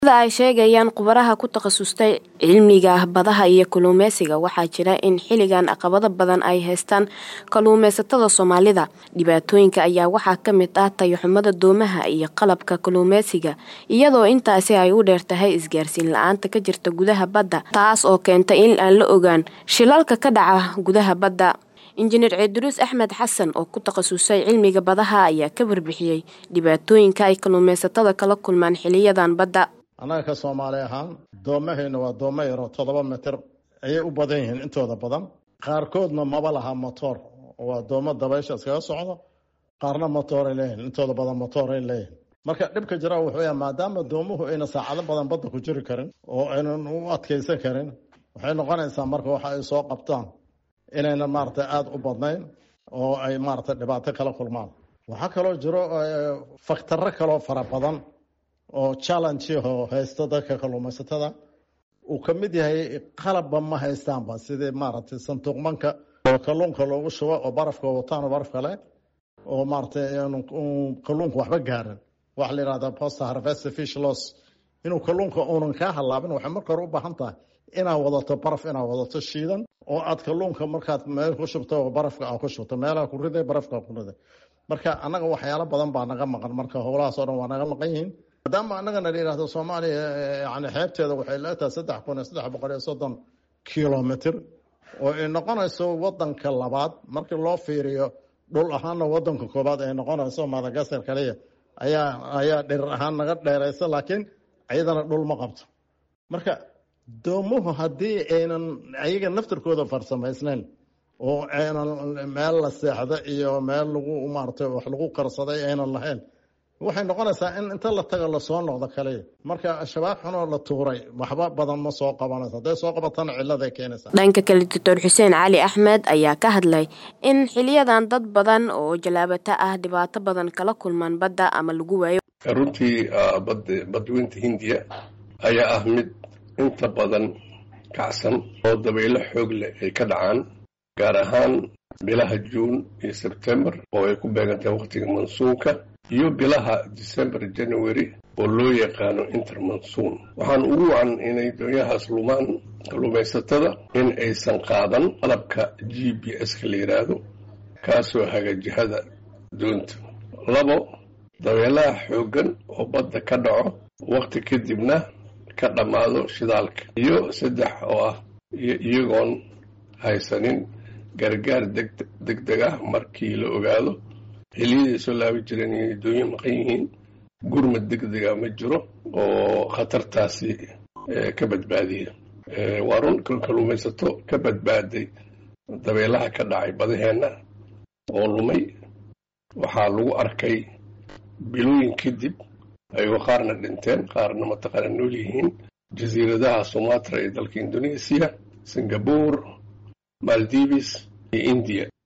sida ay sheegayaan khubaraha ku takhasustay cilmiga badaha iyo kalluumeysiga waxaa jira in xilligan caqabado badan ay haystaan kalluumeysatada Soomaalida. Dhibaatooyinka ayaa waxaa ka mid ah tayo xumada doomaha iyo qalabka kalluumeysiga, iyadoo intaasi ay u dheertahay isgaarsiin la'aanta ka jirta gudaha badda, taas oo keenta in aan la ogaan shilalka ka dhaca gudaha badda. Injineer Idris Axmed Xasan oo ku takhasusay cilmiga badaha ayaa ka warbixiyay dhibaatooyinka ay kalluumeysatada kala kulmaan xilliyadan badda. anaga ka Soomaali ahaan doomahayna waa doomo yar oo 7 mitir ayay u badan yihiin intooda badan, qaarkoodna maba laha motor, waa doomo dabaysha iskaga socdo, qaarna motor ay leeyihiin, intooda badan motor ay leeyihiin. marka dhibka jira wuxuu yahay maadaama doomuhu ayna saacado badan badda ku jiri karin oo aynan u adkeysan karin, waxay noqonaysaa marka waxa ay soo qabtaan inayna maartay aad u badnayn oo ay maartay dhibaato kala kulmaan. waxa kaloo jiro faktarro kale oo fara badan oo challenge oo haysta dadka kalluumaysatada uu ka mid yahay qalabba ma haystaanba, sidii maaragtay santuuqmanka oo kalluunka loogu shubo oo barafka wataan baraf kale oo maaragtay kalluunka waxba gaarin, waxa la yiraahdaa post harvest fish loss, inuu kalluunka uunan ka halaabin. waxay marka hore u baahan tahay inaad wadato baraf, inaad wadato shiidan oo aad kalluunka markaad meel ku shubto oo barafka aad ku shubto, meelaha ku riday barafka ku riday. marka anaga waxyaalo badan baa naga maqan, marka howlahaas oo dhan waa naga maqan yihiin. maadaama annagana la yidhaahdo Soomaaliya yani xeebteeda waxay leedahay 3,330 kilomitir oo ay noqonayso wadanka labaad markii loo fiiriyo dhul ahaanna wadanka koobaad ay noqonayso. Madagascar kaliya ayaa dherer ahaan naga dheeraysa, laakiin ayadana dhul ma qabto. marka doomuhu haddii aynan ayaga naftirkooda farsamaysnayn oo aynan meel la seexda iyo meel lagu maartay wax lagu qarsaday aynan lahayn, waxay noqonaysaa in inta la tago la soo noqdo kaliya. marka shabaab xunoo la tuuray waxba badan ma soo qabanayso, hadday soo qabatana cillad ay keenaysaa. dhanka kale Dr. Xuseen Cali Axmed ayaa ka hadlay in xiliyadan dad badan oo jalaabata ah dhibaato badan kala kulmaan badda ama lagu waayo. runtii badweynta Hindiya ayaa ah mid inta badan kacsan oo dabaylo xoog leh ay ka dhacaan, gaar ahaan bilaha June iyo September oo ay ku beegantahay waqtiga monsoonka, iyo bilaha December January oo loo yaqaano intermonsoon. waxaan ugu wacan inay doonyahaas lumaan kalluumaysatada in aysan qaadan qalabka GPS-ka la yiraahdo, kaasoo haga jihada doonta. 2 dabeelaha xooggan oo badda ka dhaco waqti kadibna ka dhamaado shidaalka. iyo 3 oo ah iyagoon haysanin gargaar degdeg ah markii la ogaado xilliyadii soo laabi jireen inay doonyo maqan yihiin. gurmad degdega ma jiro oo khatartaasi ka badbaadiya. waa run kalluumaysato ka badbaaday dabeelaha ka dhacay badaheenna oo lumay waxaa lagu arkay bilooyin kadib, ayagoo qaarna dhinteen qaarna mataqaana nool yihiin, jasiiradaha Sumatra ee dalka Indonesia, Singapore, Maldives iyo India.